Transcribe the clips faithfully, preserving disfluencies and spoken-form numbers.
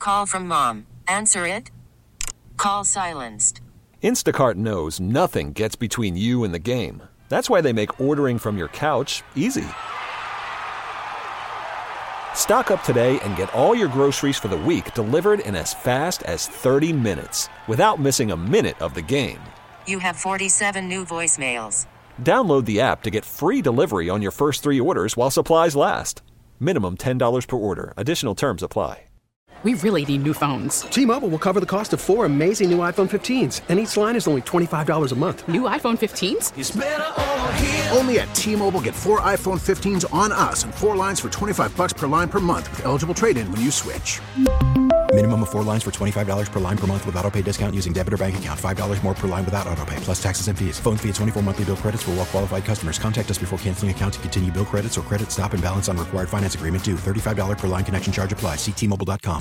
Call from mom. Answer it. Call silenced. Instacart knows nothing gets between you and the game. That's why they make ordering from your couch easy. Stock up today and get all your groceries for the week delivered in as fast as thirty minutes without missing a minute of the game. You have forty-seven new voicemails. Download the app to get free delivery on your first three orders while supplies last. Minimum ten dollars per order. Additional terms apply. We really need new phones. T-Mobile will cover the cost of four amazing new iPhone fifteens, and each line is only twenty-five dollars a month. New iPhone fifteens? It's better over here. Only at T-Mobile, get four iPhone fifteens on us and four lines for twenty-five bucks per line per month with eligible trade-in when you switch. Minimum of four lines for twenty-five dollars per line per month with autopay discount using debit or bank account. five dollars more per line without autopay, plus taxes and fees. Phone fee at twenty-four monthly bill credits for well-qualified customers. Contact us before canceling account to continue bill credits or credit stop and balance on required finance agreement due. thirty-five dollars per line connection charge applies. See T Mobile dot com.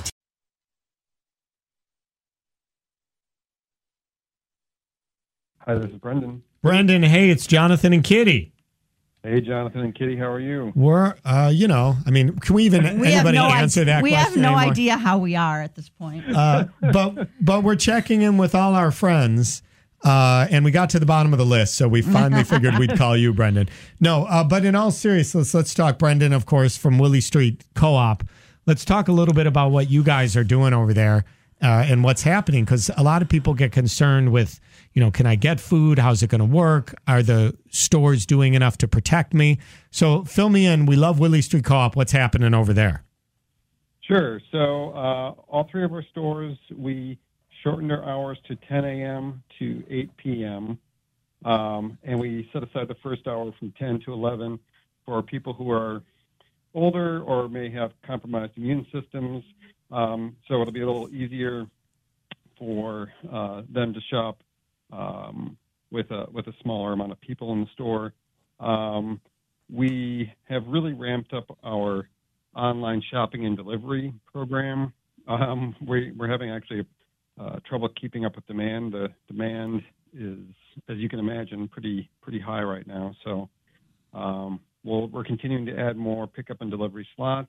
Hi, this is Brendan. Brendan, hey, it's Jonathan and Kitty. Hey, Jonathan and Kitty, how are you? We're, uh, you know, I mean, can we even we anybody no answer idea, that we question have no anymore? idea how we are at this point. Uh, but but we're checking in with all our friends, uh, and we got to the bottom of the list, so we finally figured we'd call you, Brendan. No, uh, but in all seriousness, let's talk, Brendan, of course, from Willie Street Co-op. Let's talk a little bit about what you guys are doing over there uh, and what's happening, because a lot of people get concerned with, you know, can I get food? How's it going to work? Are the stores doing enough to protect me? So fill me in. We love Willie Street Co-op. What's happening over there? Sure. So uh, all three of our stores, we shortened our hours to ten a.m. to eight p.m. Um, and we set aside the first hour from ten to eleven for people who are older or may have compromised immune systems. Um, so it'll be a little easier for uh, them to shop um, with a with a smaller amount of people in the store. Um, we have really ramped up our online shopping and delivery program. Um, we, we're having actually uh, trouble keeping up with demand. The demand is, as you can imagine, pretty pretty high right now. So um, we'll, we're continuing to add more pickup and delivery slots.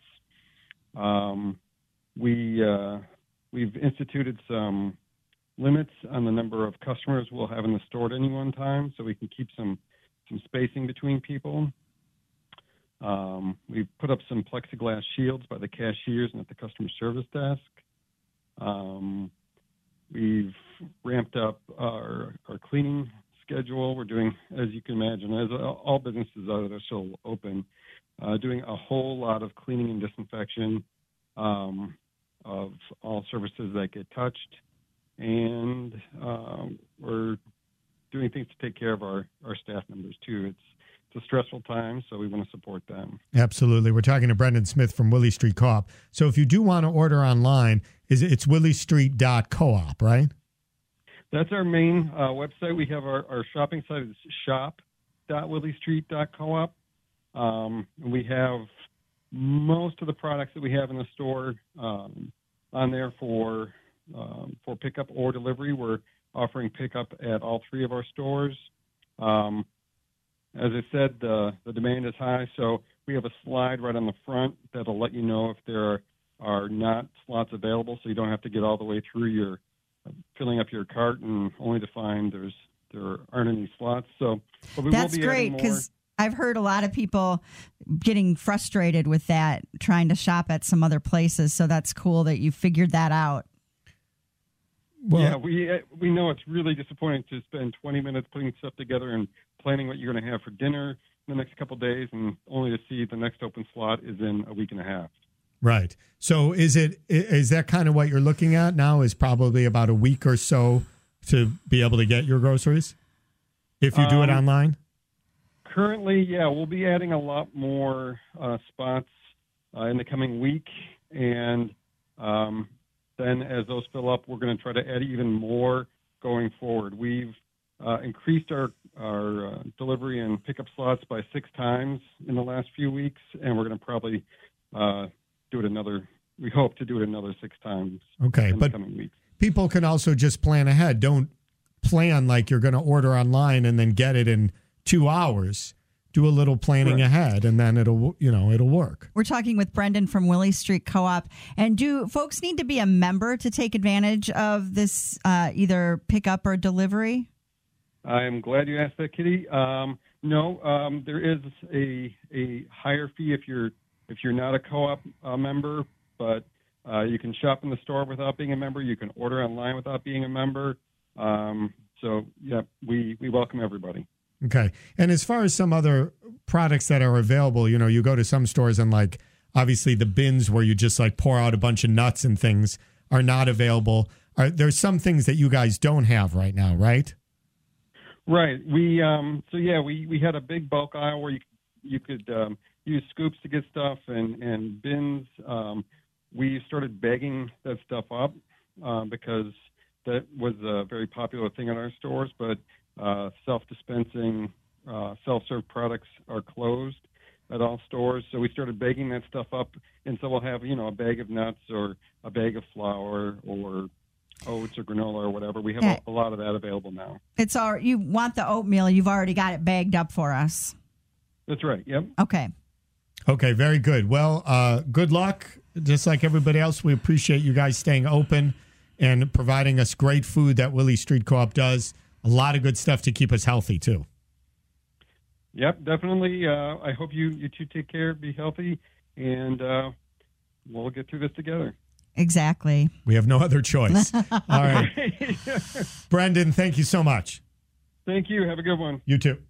Um, we uh, we've instituted some limits on the number of customers we'll have in the store at any one time, so we can keep some some spacing between people. Um, we've put up some plexiglass shields by the cashiers and at the customer service desk. Um, we've ramped up our, our cleaning schedule. We're doing, as you can imagine, as all businesses are that are still open, uh, doing a whole lot of cleaning and disinfection um, of all surfaces that get touched. And um, we're doing things to take care of our, our staff members, too. It's It's a stressful time, so we want to support them. Absolutely. We're talking to Brendan Smith from Willie Street Co-op. So if you do want to order online, is it, it's willie street dot coop, right? That's our main uh, website. We have our, our shopping site is shop dot willie street dot coop. Um, we have most of the products that we have in the store um, on there for um, for pickup or delivery. We're offering pickup at all three of our stores. Um, As I said, the, the demand is high, so we have a slide right on the front that'll let you know if there are, are not slots available, so you don't have to get all the way through your filling up your cart and only to find there's there aren't any slots. So but we that's will be great, because I've heard a lot of people getting frustrated with that, trying to shop at some other places. So that's cool that you figured that out. Well, yeah, we we know it's really disappointing to spend twenty minutes putting stuff together and planning what you're going to have for dinner in the next couple of days, and only to see the next open slot is in a week and a half. Right. So is it is that kind of what you're looking at now? Is probably about a week or so to be able to get your groceries if you do um, it online? Currently, yeah, we'll be adding a lot more uh, spots uh, in the coming week, and um, then as those fill up, we're going to try to add even more going forward. We've uh, increased our, our uh, delivery and pickup slots by six times in the last few weeks, and we're going to probably uh, do it another, we hope to do it another six times okay, in but the coming weeks. People can also just plan ahead. Don't plan like you're going to order online and then get it in two hours. do a little planning Right. ahead, and then it'll, you know, it'll work. We're talking with Brendan from Willie Street Co-op. And do folks need to be a member to take advantage of this uh, either pickup or delivery? I'm glad you asked that, Kitty. Um, no, um, there is a a higher fee if you're if you're not a co-op uh, member, but uh, you can shop in the store without being a member. You can order online without being a member. Um, so, yeah, we, we welcome everybody. Okay. And as far as some other products that are available, you know, you go to some stores and like obviously the bins where you just like pour out a bunch of nuts and things are not available. Are there's some things that you guys don't have right now, right? Right. We um, so yeah, we, we had a big bulk aisle where you you could um, use scoops to get stuff and and bins. Um, we started bagging that stuff up uh, because that was a very popular thing in our stores. But uh, self-dispensing, uh, self-serve products are closed at all stores. So we started bagging that stuff up, and so we'll have you know a bag of nuts or a bag of flour or oats or granola or whatever. We have Yeah. a, a lot of that available now. It's all you want the oatmeal. You've already got it bagged up for us. That's right. Yep. Okay. Okay, very good. Well, uh, good luck. Just like everybody else, we appreciate you guys staying open and providing us great food that Willie Street Co-op does. A lot of good stuff to keep us healthy, too. Yep, definitely. Uh, I hope you, you two take care, be healthy, and uh, we'll get through this together. Exactly. We have no other choice. All right. Brendan, thank you so much. Thank you. Have a good one. You too.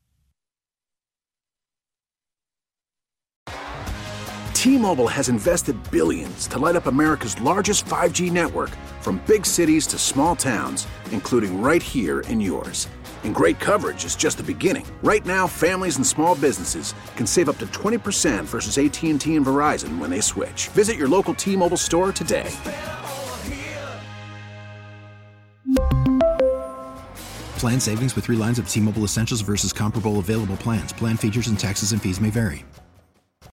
T-Mobile has invested billions to light up America's largest five G network, from big cities to small towns, including right here in yours. And great coverage is just the beginning. Right now, families and small businesses can save up to twenty percent versus A T and T and Verizon when they switch. Visit your local T-Mobile store today. Plan savings with three lines of T-Mobile Essentials versus comparable available plans. Plan features and taxes and fees may vary.